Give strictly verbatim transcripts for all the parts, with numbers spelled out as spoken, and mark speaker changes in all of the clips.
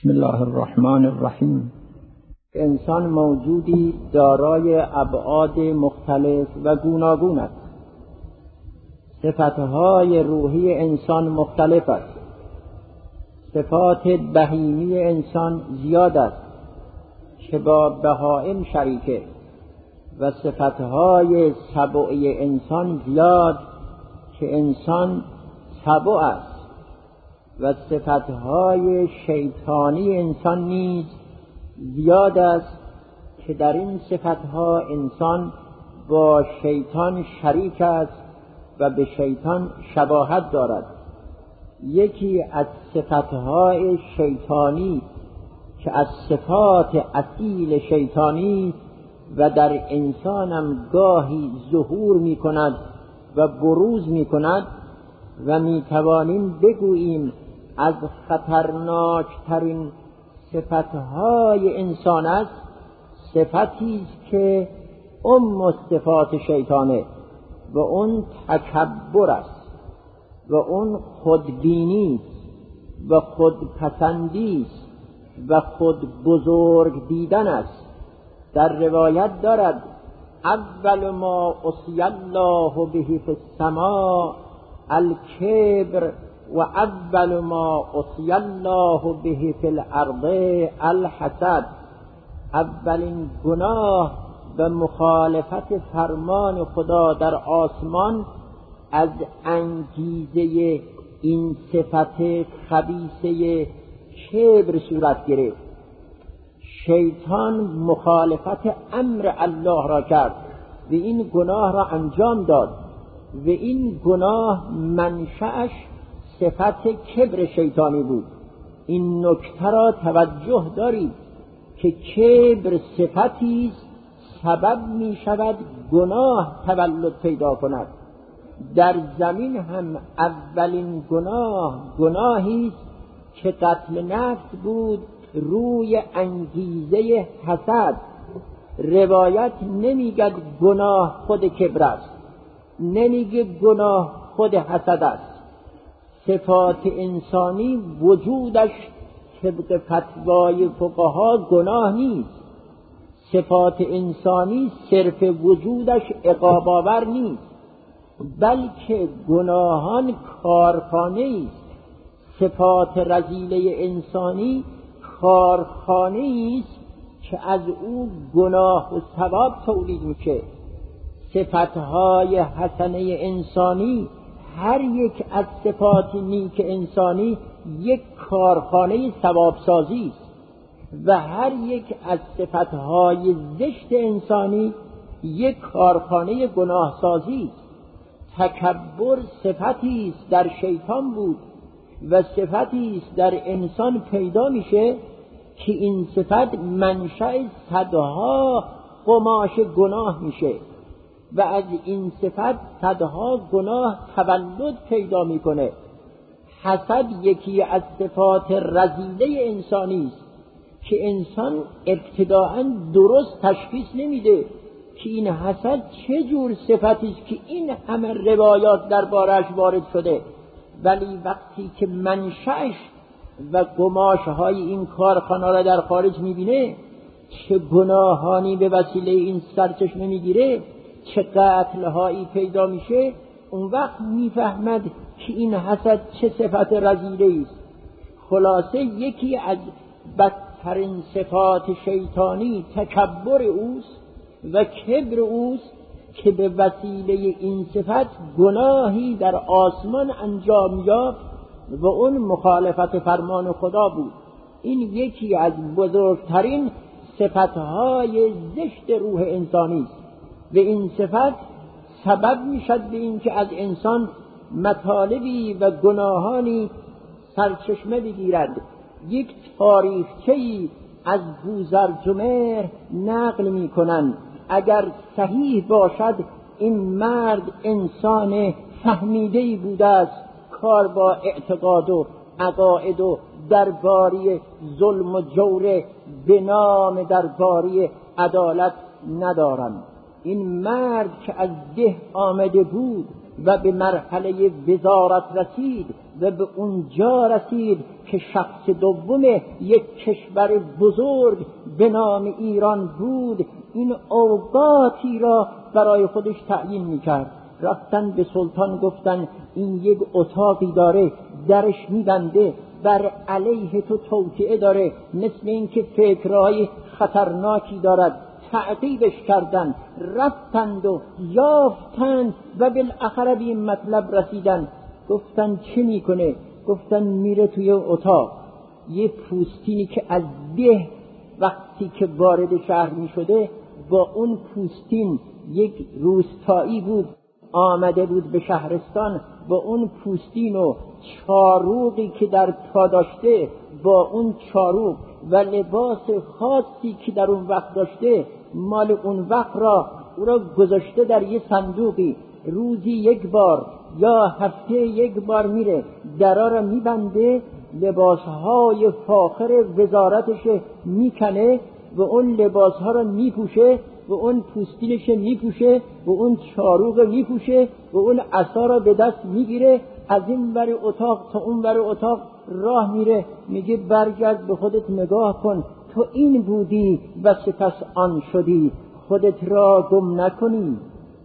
Speaker 1: بسم الله الرحمن الرحیم. انسان موجودی دارای ابعاد مختلف و گوناگون است. صفتهای روحی انسان مختلف است. صفات بهیمی انسان زیاد است که با بهائم شریکه و صفتهای سبعی انسان زیاد که انسان سبع است و صفتهای شیطانی انسان نیز زیاد است که در این صفتها انسان با شیطان شریک است و به شیطان شباهت دارد. یکی از صفتهای شیطانی که از صفات اصیل شیطانی و در انسانم گاهی ظهور می کند و بروز می کند و می توانیم بگوییم از خطرناکترین صفتهای انسان است، صفتی است که ام صفات شیطانه و اون تکبر است و اون خودبینی و خودپسندی است و خود بزرگ دیدن است. در روایت دارد اول ما عصی الله به فی السماء الکبر و اول ما عصی الله به فی الارض الحسد. اولین گناه و مخالفت فرمان خدا در آسمان از انگیزه این صفت خبیثه کبر صورت گرفت. شیطان مخالفت امر الله را کرد و این گناه را انجام داد و این گناه منشأش صفت کبر شیطانی بود. این نکته را توجه دارید که کبر صفتی است سبب می شود گناه تولد پیدا کند. در زمین هم اولین گناه گناهی است که قتل نفس بود روی انگیزه حسد. روایت نمیگد گناه خود کبر است، نمیگه گناه خود حسد است. صفات انسانی وجودش طبق فتوای فقها گناه نیست. صفات انسانی صرف وجودش عقاب آور نیست، بلکه گناهان کارخانه است. صفات رذیله انسانی کارخانه است که از او گناه و ثواب تولید میشه. صفتهای حسنه انسانی هر یک از صفات نیک انسانی یک کارخانه ثواب سازی است و هر یک از صفتهای زشت انسانی یک کارخانه گناه سازی است. تکبر صفتی است در شیطان بود و صفتی است در انسان پیدا میشه که این صفت منشأ صدها قماش گناه میشه و از این صفت صدها گناه تولد پیدا میکنه. حسد یکی از صفات رذیله انسانی است که انسان ابتداءً درست تشخیص نمیده که این حسد چه جور صفتی است که این همه روایات دربارش وارد شده، ولی وقتی که منشأش و قماشهای این کارخانه را در خارج میبینه چه گناهانی به وسیله این سرچشمه میگیره، چه قتلهایی پیدا میشه، اون وقت میفهمد که این حسد چه صفت رذیله است. خلاصه یکی از بدترین صفات شیطانی تکبر اوست و کبر اوست که به وسیله این صفت گناهی در آسمان انجام یافت و اون مخالفت فرمان خدا بود. این یکی از بزرگترین صفتهای زشت روح انسانی است و این صفت سبب میشد به این که از انسان مطالبی و گناهانی سرچشمه بگیرد. یک تاریخچه‌ای از بوذرجمهر نقل میکنند اگر صحیح باشد این مرد انسان فهمیده‌ای بوده است، کار با اعتقاد و عقاید و درباری ظلم و جور به نام درباری عدالت ندارند. این مرد که از ده آمده بود و به مرحله وزارت رسید و به اونجا رسید که شخص دوم یک کشور بزرگ به نام ایران بود. این اوقاتی را برای خودش تعیین میکرد. رفتن به سلطان گفتن این یک اتاقی داره، درش میبنده، بر علیه تو توطئه داره، مثل این که فکرهای خطرناکی دارد. تعقیبش کردن، رفتند و یافتند و بالاخره به این مطلب رسیدن. گفتن چه میکنه؟ گفتن میره توی اتاق، یه پوستینی که از ده وقتی که وارد شهر میشده با اون پوستین، یک روستایی بود آمده بود به شهرستان، با اون پوستین و چاروقی که در پا داشته، با اون چاروق و لباس خاصی که در اون وقت داشته، مال اون وقت را او را گذاشته در یه صندوقی. روزی یک بار یا هفته یک بار میره، درا را میبنده، لباسهای فاخر وزارتش میکنه و اون لباسها را میپوشه و اون پوستینش میپوشه و اون چاروق میپوشه و اون عصا را به دست میگیره، از این ور اتاق تا اون ور اتاق راه میره. میگه برگرد به خودت نگاه کن، تو این بودی و سپس آن شدی، خودت را گم نکنی،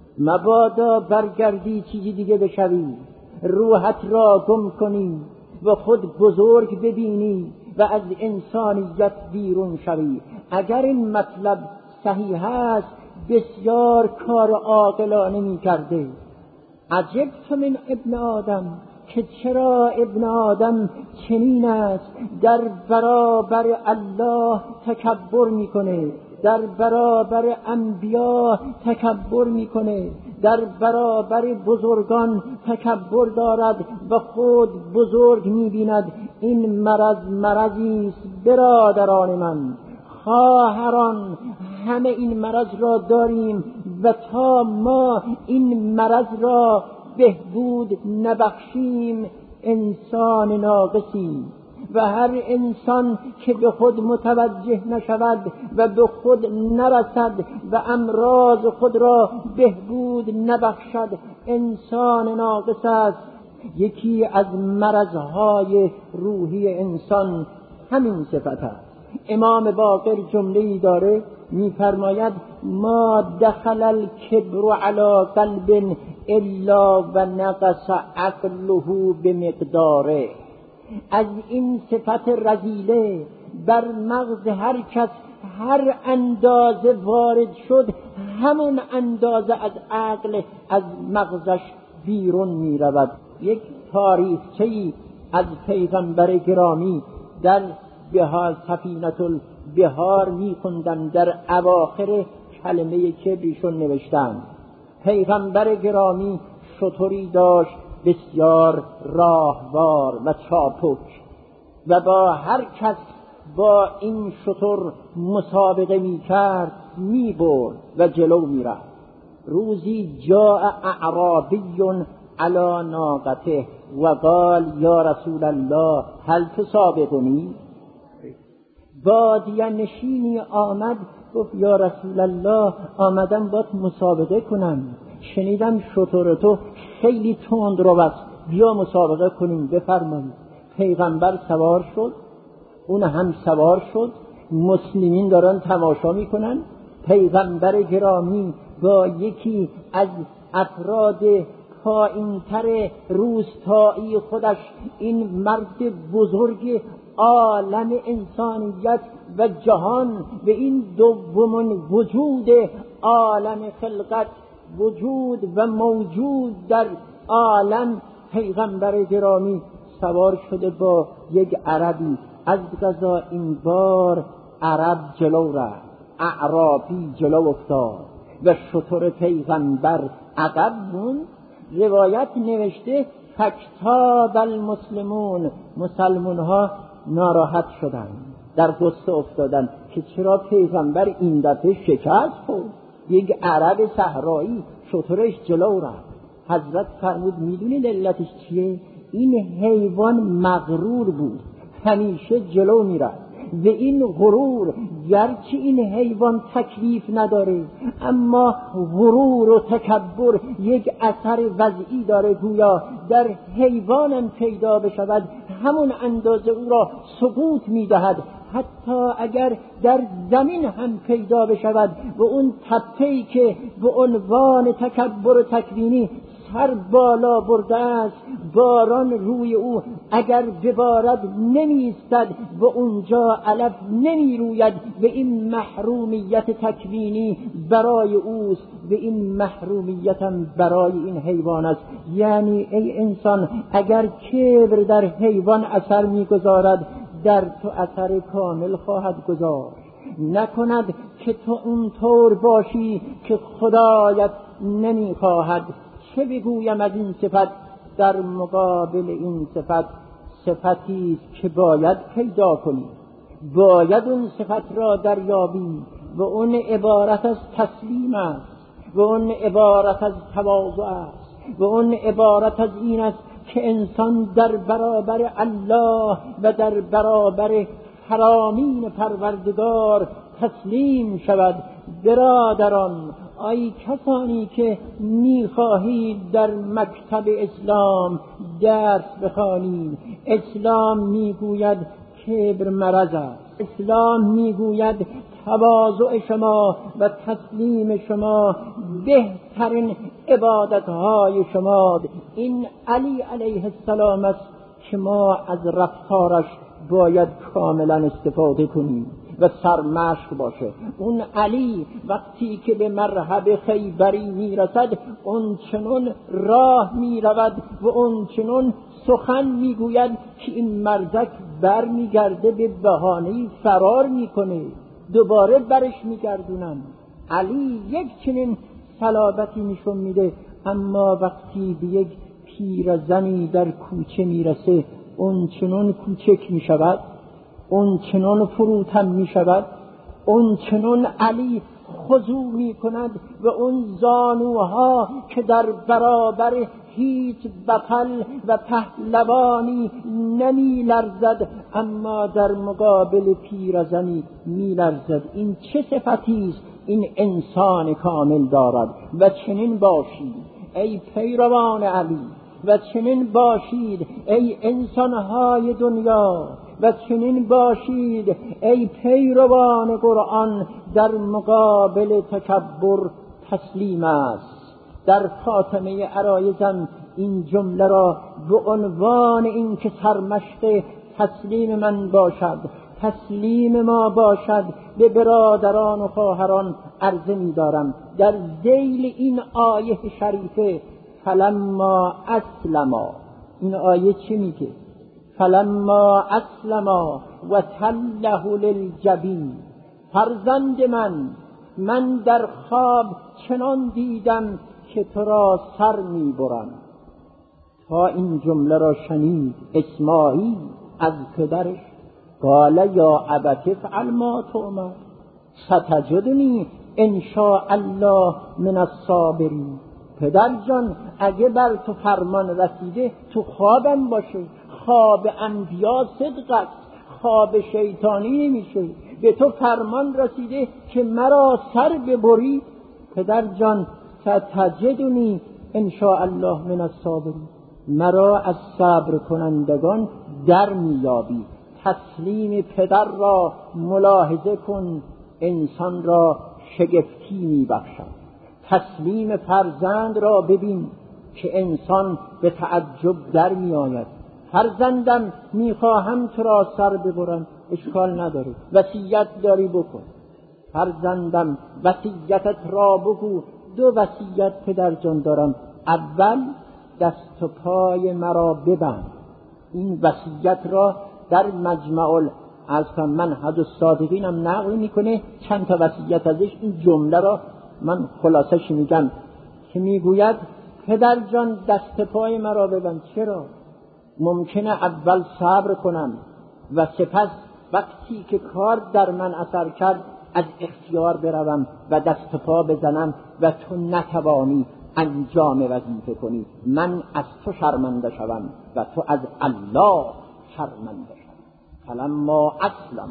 Speaker 1: مبادا برگردی چیزی دیگه بشوی، روحت را گم کنی و خود بزرگ ببینی و از انسانیت بیرون شوی. اگر این مطلب صحیح است بسیار کار عاقلانه می کرده. عجبت من ابن آدم، که چرا ابن آدم چنین است، در برابر الله تکبر میکنه، در برابر انبیا تکبر میکنه، در برابر بزرگان تکبر دارد و خود بزرگ میبیند. این مرض مرضی است برادران من، خواهران، همه این مرض را داریم و تا ما این مرض را بهبود نبخشیم انسان ناقصیم. و هر انسان که به خود متوجه نشود و به خود نرسد و امراض خود را بهبود نبخشد انسان ناقص است. یکی از مرضهای روحی انسان همین صفت است. امام باقر جمله‌ای داره می‌فرماید ما دخل الکبر علی قلب الا و نقص عقله بمقداره. از این صفت رذیله بر مغز هر کس هر اندازه وارد شد، همون اندازه از عقل از مغزش بیرون می رود. یک تاریخچه‌ای از پیغمبر گرامی در بهار سفینة البحار می خوندم، در اواخر کلمه کبریشون نوشتم پیغمبر گرامی شتری داشت بسیار راهوار و چاپک و با هر کس با این شتر مسابقه می کرد می برد و جلو می رفت. روزی جاء اعرابی علی ناقته و قال یا رسول الله هل تسابقنی؟ بادیه نشینی آمد گفت یا رسول الله آمدم باید مسابقه کنم، شنیدم شتر تو خیلی تند رو بس، بیا مسابقه کنیم بفرمایید. پیغمبر سوار شد، اون هم سوار شد، مسلمین دارن تماشا میکنن. پیغمبر گرامی با یکی از افراد پایین‌تر روستایی خودش، این مرد بزرگ عالم انسانیت و جهان و این دومین وجود عالم خلقت، وجود و موجود در عالم، پیغمبر گرامی سوار شده با یک عربی. از قضا این بار عرب جلو رفت، اعرابی جلو افتاد و شتر پیغمبر عقب موند. روایت نوشته فکتاب المسلمون، مسلمون ها ناراحت شدن، در غصه افتادن که چرا پیغمبر این دفعه شکست خورد. یک عرب صحرایی شترش جلو رفت. حضرت فرمود میدونید علتش چیه؟ این حیوان مغرور بود، همیشه جلو میرفت و این غرور گرچه این حیوان تکلیف نداره اما غرور و تکبر یک اثر وضعی داره، گویا در حیوانم پیدا بشود همون اندازه او را سقوط میدهد. حتی اگر در زمین هم پیدا بشود و اون تپه‌ای که به عنوان تکبر تکوینی سر بالا برده است، باران روی او اگر ببارد نمی‌ایستد و اونجا علف نمی‌روید و این محرومیت تکوینی برای اوست و این محرومیت هم برای این حیوان است. یعنی ای انسان، اگر کبر در حیوان اثر می‌گذارد، در تو اثر کامل خواهد گذاشت. نکند که تو اونطور باشی که خدایت نمی‌خواهد. چه بگویم از این صفت؟ در مقابل این صفت صفتی است که باید پیدا کنی، باید اون صفت را دریابی و اون عبارت از تسلیم است و اون عبارت از تواضع است و اون عبارت از این است که انسان در برابر الله و در برابر فرامین پروردگار تسلیم شود. برادران، ای کسانی که می‌خواهید در مکتب اسلام درس بخوانید، اسلام میگوید کبر مرض است، اسلام میگوید تواضع شما و تسلیم شما بهترین عبادت‌های شما. این علی علیه السلام است که ما از رفتارش باید کاملا استفاده کنیم و سرمشق باشه. اون علی وقتی که به مرحب خیبری میرسد اون چنون راه میرود و اون چنون سخن میگوید که این مرزک بر میگرده به بهانه فرار میکنه، دوباره برش میگردونن. علی یک چنین صلابتی نشون میده. اما وقتی به یک پیرزنی در کوچه میرسه اون چنون کوچک میشود، اون چنون فروتن می شود، اون چنون علی خضوع می کند و اون زانوها که در برابر هیچ بطل و پهلوانی نمی لرزد اما در مقابل پیرزنی می لرزد. این چه صفتی است؟ این انسان کامل دارد. و چنین باشید ای پیروان علی، و چنین باشید ای انسانهای دنیا، و چنین باشید ای پیروان قرآن. در مقابل تکبر تسلیم است. در خاتمه عرایزم این جمله را به عنوان این که سرمشق تسلیم من باشد، تسلیم ما باشد به برادران و خواهران عرضه می دارم. در ذیل این آیه شریفه فلما اسلما، این آیه چی میگه؟ فلما اسلما و تله للجبین، فرزند من، من در خواب چنان دیدم که تو را سر میبرم. تا این جمله را شنید اسماعیل از پدرش، قال یا ابت افعل ما تؤمر ستجدنی ان شاء الله من الصابرین. پدر جان، اگه بر تو فرمان رسیده تو خوابم باشه. خواب انبیا صدق است، خواب شیطانی میشه. به تو فرمان رسیده که مرا سر ببری، پدر جان ستجدنی ان شاء الله من الصابرین، مرا از صبر کنندگان در میابی. تسلیم پدر را ملاحظه کن، انسان را شگفتی میبخشد. تسلیم فرزند را ببین که انسان به تعجب در می آید. فرزندم میخواهم تو را سر ببرم، اشکال نداره، وصیت داری بکن. فرزندم وصیتت را بگو. دو وصیت پدر جان دارم. اول دست و پای مرا ببند. این وصیت را در مجمع از منهج الصادقین هم نقل میکنه. چند تا وصیت ازش این جمله را من خلاصش میگم که میگوید پدر جان دست پای مرا ببند. چرا؟ ممکنه اول صبر کنم و سپس وقتی که کار در من اثر کرد از اختیار بروم و دست پا بزنم و تو نتوانی انجام وظیفه کنی. من از تو شرمنده شوم و تو از الله شرمنده شوی. فلما اسلما،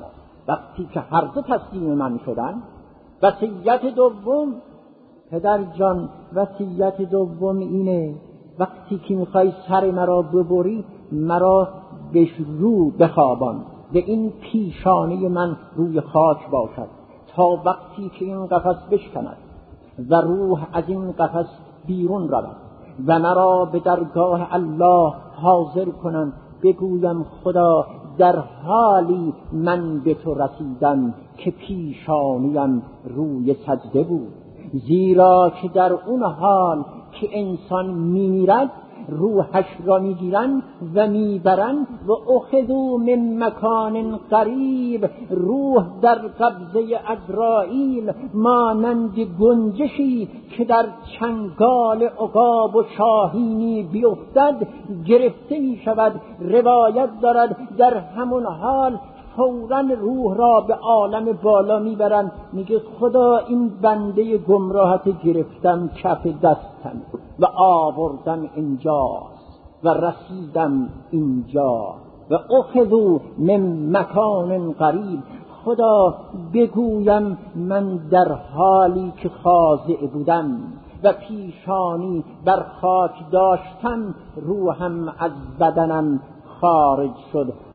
Speaker 1: وقتی که هر دو تسلیم من شدن. وصیت دوم پدر جان، وصیت دوم اینه وقتی که میخوای سر مرا ببری مرا به رو بخوابان، به این پیشانه من روی خاک باشد تا وقتی که این قفس بشکند و روح از این قفس بیرون رود و مرا به درگاه الله حاضر کنند، بگویم خدا در حالی من به تو رسیدم که پیشانیم روی سجده بود. زیرا که در اون حال که انسان میمیرد روحش را میگیرن و میبرن و اخذوا من مکان قریب، روح در قبضه عزرائیل مانند گنجشی که در چنگال عقاب و شاهینی بیفتد گرفته می شود. روایت دارد در همون حال فوراً روح را به عالم بالا میبرن، میگه خدا این بنده گمراهت گرفتم کف دستم و آوردم اینجاست و رسیدم اینجا و اخذوا من مکان قریب. خدا بگویم من در حالی که خاضع بودم و پیشانی بر خاک داشتم روحم از بدنم خارج شد.